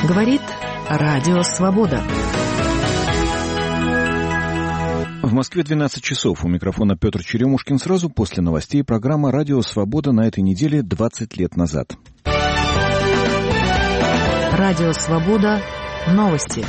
Говорит Радио Свобода. В Москве 12 часов. У микрофона Петр Черемушкин. Сразу после новостей программа «Радио Свобода» на этой неделе 20 лет назад. Радио Свобода. Новости.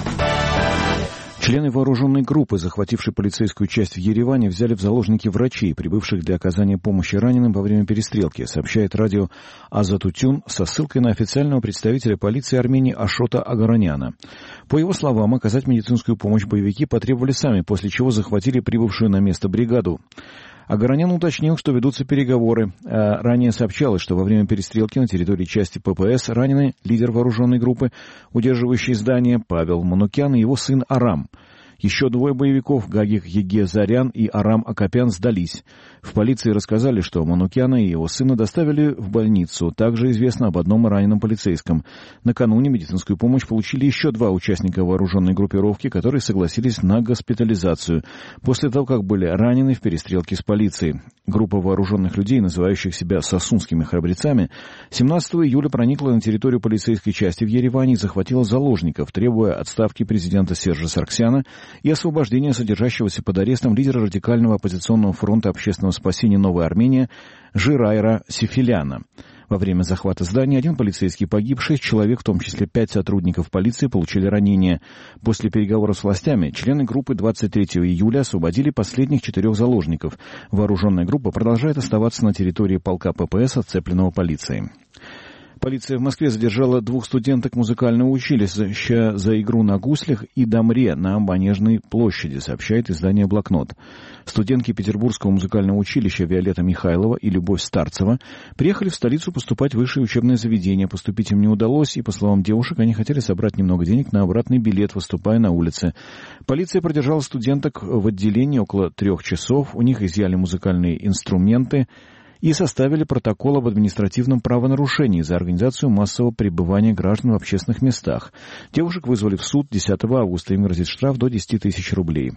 Члены вооруженной группы, захватившей полицейскую часть в Ереване, взяли в заложники врачей, прибывших для оказания помощи раненым во время перестрелки, сообщает радио «Азатутюн» со ссылкой на официального представителя полиции Армении Ашота Агараняна. По его словам, оказать медицинскую помощь боевики потребовали сами, после чего захватили прибывшую на место бригаду. Агаранян уточнил, что ведутся переговоры. Ранее сообщалось, что во время перестрелки на территории части ППС ранены лидер вооруженной группы, удерживающий здание, Павел Манукян и его сын Арам. Еще двое боевиков, Гагик Егезарян и Арам Акопян, сдались. В полиции рассказали, что Манукяна и его сына доставили в больницу. Также известно об одном раненом полицейском. Накануне медицинскую помощь получили еще два участника вооруженной группировки, которые согласились на госпитализацию после того, как были ранены в перестрелке с полицией. Группа вооруженных людей, называющих себя сосунскими храбрецами, 17 июля проникла на территорию полицейской части в Ереване и захватила заложников, требуя отставки президента Сержа Сарксяна и освобождения содержащегося под арестом лидера радикального оппозиционного фронта общественного спасения «Новая Армения» Жирайра Сефиляна. Во время захвата здания один полицейский погиб, 6 человек, в том числе 5 сотрудников полиции, получили ранения. После переговоров с властями члены группы 23 июля освободили последних 4 заложников. Вооруженная группа продолжает оставаться на территории полка ППС, отцепленного полицией. Полиция в Москве задержала 2 студенток музыкального училища за игру на гуслях и домре на Манежной площади, сообщает издание «Блокнот». Студентки Петербургского музыкального училища Виолетта Михайлова и Любовь Старцева приехали в столицу поступать в высшее учебное заведение. Поступить им не удалось, и, по словам девушек, они хотели собрать немного денег на обратный билет, выступая на улице. Полиция продержала студенток в отделении около 3 часов. У них изъяли музыкальные инструменты и составили протокол об административном правонарушении за организацию массового пребывания граждан в общественных местах. Девушек вызвали в суд 10 августа. Им грозит штраф до 10 тысяч рублей.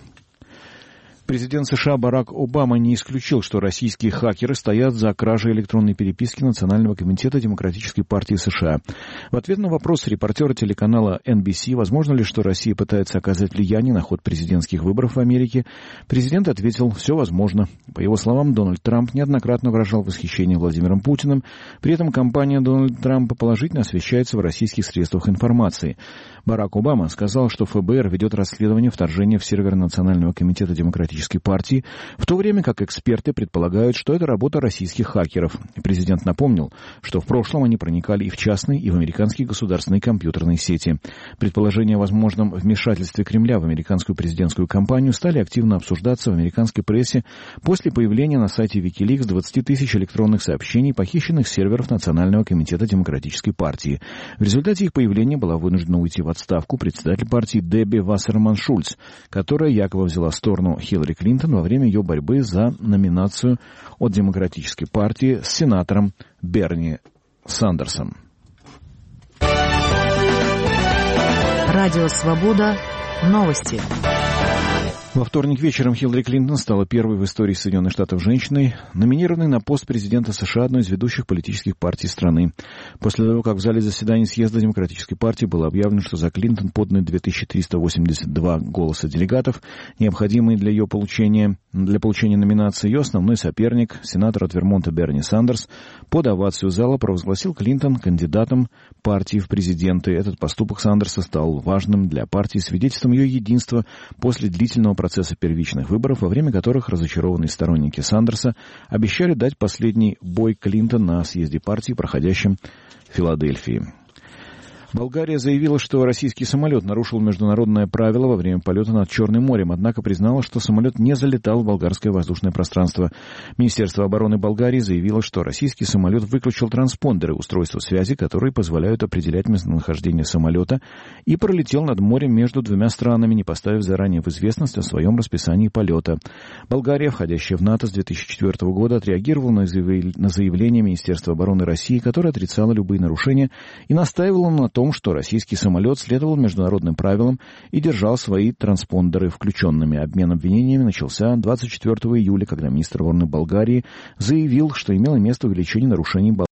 Президент США Барак Обама не исключил, что российские хакеры стоят за кражей электронной переписки Национального комитета Демократической партии США. В ответ на вопрос репортера телеканала NBC, возможно ли, что Россия пытается оказать влияние на ход президентских выборов в Америке, президент ответил: «Все возможно». По его словам, Дональд Трамп неоднократно выражал восхищение Владимиром Путиным. При этом кампания Дональда Трампа положительно освещается в российских средствах информации. Барак Обама сказал, что ФБР ведет расследование вторжения в сервер Национального комитета Демократической партии, в то время как эксперты предполагают, что это работа российских хакеров. Президент напомнил, что в прошлом они проникали и в частные, и в американские государственные компьютерные сети. Предположения о возможном вмешательстве Кремля в американскую президентскую кампанию стали активно обсуждаться в американской прессе после появления на сайте WikiLeaks 20 тысяч электронных сообщений, похищенных с серверов Национального комитета Демократической партии. В результате их появления была вынуждена уйти в отставку председатель партии Дебби Вассерман-Шульц, которая якобы взяла сторону Хиллари Клинтон во время ее борьбы за номинацию от Демократической партии с сенатором Берни Сандерсом. Радио Свобода. Новости. Во вторник вечером Хиллари Клинтон стала первой в истории Соединенных Штатов женщиной, номинированной на пост президента США одной из ведущих политических партий страны. После того, как в зале заседаний съезда Демократической партии было объявлено, что за Клинтон поданы 2382 голоса делегатов, необходимые для получения номинации, ее основной соперник, сенатор от Вермонта Берни Сандерс, под овацию зала провозгласил Клинтон кандидатом партии в президенты. Этот поступок Сандерса стал важным для партии, свидетельством ее единства после длительного процесса первичных выборов, во время которых разочарованные сторонники Сандерса обещали дать последний бой Клинтон на съезде партии, проходящем в Филадельфии. Болгария заявила, что российский самолет нарушил международное правило во время полета над Черным морем, однако признала, что самолет не залетал в болгарское воздушное пространство. Министерство обороны Болгарии заявило, что российский самолет выключил транспондеры устройства связи, которые позволяют определять местонахождение самолета, и пролетел над морем между двумя странами, не поставив заранее в известность о своем расписании полета. Болгария, входящая в НАТО с 2004 года, отреагировала на заявление Министерства обороны России, которое отрицало любые нарушения и настаивало на том, что российский самолет следовал международным правилам и держал свои транспондеры включенными. Обмен обвинениями начался 24 июля, когда министр обороны Болгарии заявил, что имело место увеличение нарушений